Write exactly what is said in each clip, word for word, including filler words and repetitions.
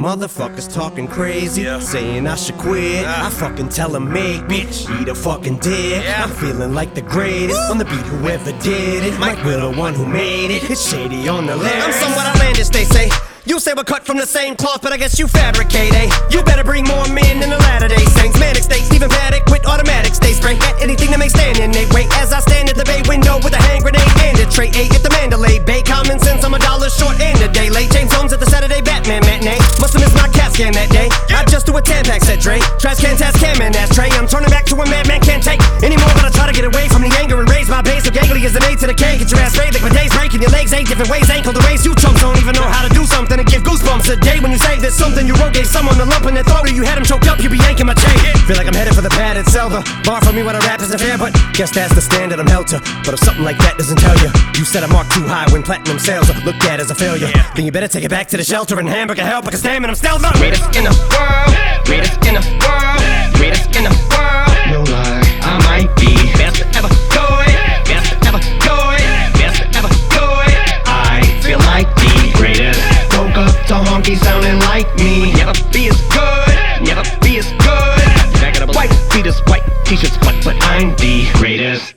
Motherfuckers talking crazy, yeah. Saying I should quit. uh. I fucking tell them make bitch, eat a fucking dick. yeah. I'm feeling like the greatest. On the beat, whoever did it. Mike Will, the one who made it. It's shady on the lyrics. I'm somewhat outlandish, they say. You say we're cut from the same cloth, but I guess you fabricate, eh? You better bring more men than the Latter-day Saints. Manic state, Stephen Paddock with automatic stay spray at anything that may stand in their way. As I stand at the bay window with a hand grenade and a tray, A at the Mandalay Bay. Common sense, I'm a dollar short and a day late. James Holmes at the Saturday Batman matinee. Must've missed my CAT scan that day. I just do a Tampax, said Dre. Trash can, task cam, and ashtray. I'm turning back to a madman can't take anymore, but I try to get away from the anger and raise my base. So gangly as an A to the K. Get your ass sprayed like my days breaking your legs eight different ways. Ankle to raise. You chumps don't even know how to do something and give goosebumps a day when you say there's something you wrote. Gave someone the lump in their throat or you had him choked up, you be yanking my chain. Feel like I'm headed for the padded cell. The bar for me when I rap isn't fair, but guess that's the standard I'm held to. But if something like that doesn't tell you, you set a mark too high when platinum sales are looked at as a failure, yeah. Then you better take it back to the shelter and hamburger help. I can stand and I'm still the greatest in the world, greatest in the world, greatest in the world. No lie, I might be best to ever do it, best to ever do it, best to ever do it. I feel like the greatest. Woke up to honky sounding like me. Never be as good, never be as good. Back it up, white fetus, white t-shirts, but but I'm the greatest.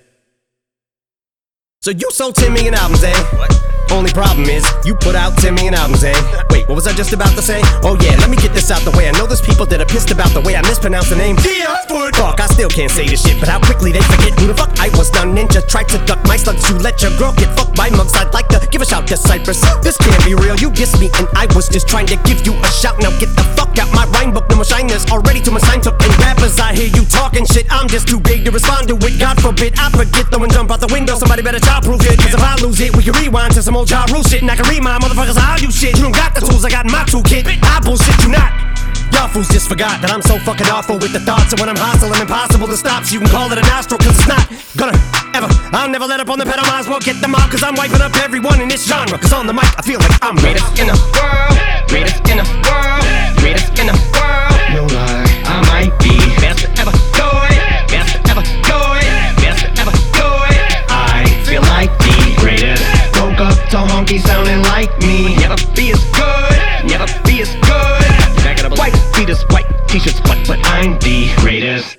So you sold ten million albums, eh? What? Only problem is, you put out ten million albums, eh? Wait, what was I just about to say? Oh yeah, let me get this out the way. I know there's people that are pissed about the way I mispronounce the name. Fuck, I still can't say this shit, but how quickly they forget who the fuck I was. Now ninja tried to duck my slugs. You let your girl get fucked by mugs. I'd like to give a shout to Cypress. This can't be real, you dissed me and I was just trying to give you a shout. Now get the fuck out my rhyme book. No more shiners already to my sign took. And rappers, I hear you talking shit. I'm just too big to respond to it. God forbid I forget though and jump out the window. Somebody better child-proof it, cause if I lose it, we can rewind to some old Ja Rule shit. And I can read my motherfuckers how you shit. You don't got the tools I got in my toolkit. I bullshit you not. Y'all fools just forgot that I'm so fucking awful with the thoughts. And when I'm hostile and impossible to stop, so you can call it a nostril, cause it's not gonna ever. I'll never let up on the pedal, might as well get them out, cause I'm wiping up everyone in this genre. Cause on the mic I feel like I'm greatest in the world, greatest in the world, greatest in the world. No lie, I might be best to ever do it, best to ever do it, best to ever do it. I feel like the greatest. Woke up to honky sounding like me. Never be as good, never be as good. Back it up, white fetus, white t-shirts, but but I'm the greatest.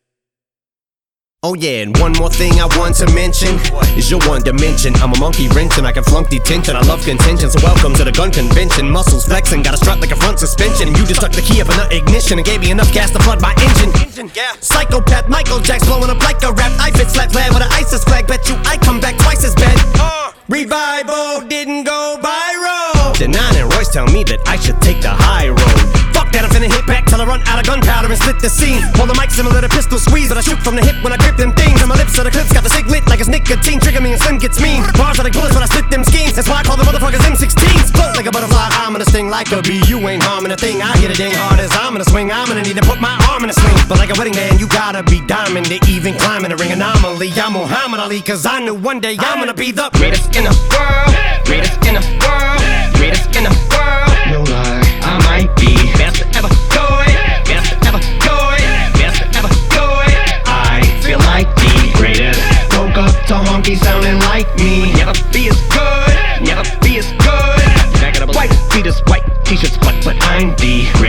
Oh yeah, and one more thing I want to mention is your one dimension. I'm a monkey wrench and I can flunk detention. I love contention, so welcome to the gun convention. Muscles flexing, got a strut like a front suspension. And you just stuck the key up in the ignition and gave me enough gas to flood my engine. Yeah. Psychopath, Michael Jack's blowing up like a rap. I fit flat flat with an ISIS flag. Bet you I come back twice as bad. Uh. Revival didn't go viral. Denon and Royce tell me that I should take the high road. Fuck that, I'm finna hit back till I run out of gunpowder and split the scene. Hold the mic similar to pistol squeeze, but I shoot from the hip when I grip them things. And my lips are the clips, got the cig lit like it's nicotine. Trigger me and Slim gets mean. Bars are like bullets when I split them schemes. That's why I call the motherfuckers M sixteens. Float like a butterfly, I'm gonna sting like a bee. You ain't harming a thing, I hit a dang hard as I'm gonna swing. I'm gonna need to put my arm in a sling. But like a wedding band, you gotta be diamond to even climb in the ring anomaly. I'm Muhammad Ali, cause I knew one day I'm gonna be the greatest in the world, greatest in the world, greatest in the world. No lie, I might be best to ever do it, best to ever do it, best to ever do it. I feel like the greatest. Woke up to honky sounding like me. Never be as good, never be as good. Back it up, white fetus, white t-shirts, but but I'm the